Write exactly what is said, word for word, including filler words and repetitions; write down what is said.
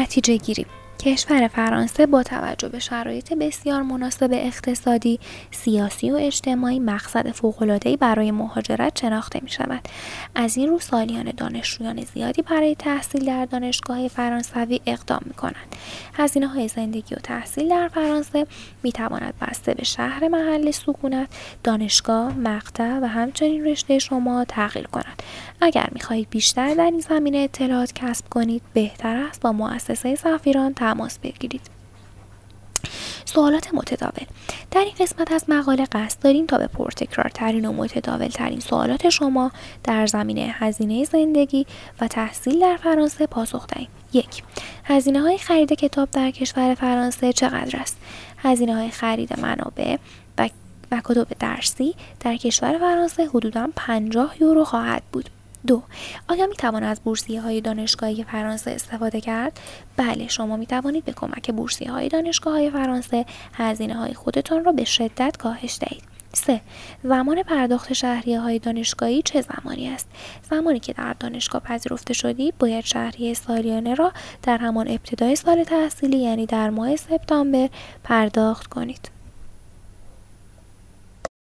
نتیجه گیری. کشور فرانسه با توجه به شرایط بسیار مناسب اقتصادی، سیاسی و اجتماعی مقصد فوق‌العاده‌ای برای مهاجرت شناخته می شود. از این رو سالیان دانشجویان زیادی برای تحصیل در دانشگاه فرانسوی اقدام می کنند. هزینه‌های زندگی و تحصیل در فرانسه می تواند بسته به شهر محل سکونت، دانشگاه، مقطع و همچنین رشته شما تغییر کند. اگر می خواهید بیشتر در این زمینه اطلاعات کسب کنید، بهتر است با مؤسسه سفیران تماس بگیرید. سوالات متداول. در این قسمت از مقاله قصد داریم تا به پرتکرارترین و متداول ترین سوالات شما در زمینه هزینه زندگی و تحصیل در فرانسه پاسخ دهیم. یک. هزینه های خرید کتاب در کشور فرانسه چقدر است؟ هزینه های خرید منابع و, و کتب درسی در کشور فرانسه حدوداً پنجاه یورو خواهد بود. دو. آیا می توان از بورسیه های دانشگاهی فرانسه استفاده کرد؟ بله، شما می توانید به کمک بورسیه های دانشگاه های فرانسه هزینه های خودتان را به شدت کاهش دهید. سه. زمان پرداخت شهریه های دانشگاهی چه زمانی است؟ زمانی که در دانشگاه پذیرفته شدی، باید شهریه سالیانه را در همان ابتدای سال تحصیلی، یعنی در ماه سپتامبر، پرداخت کنید.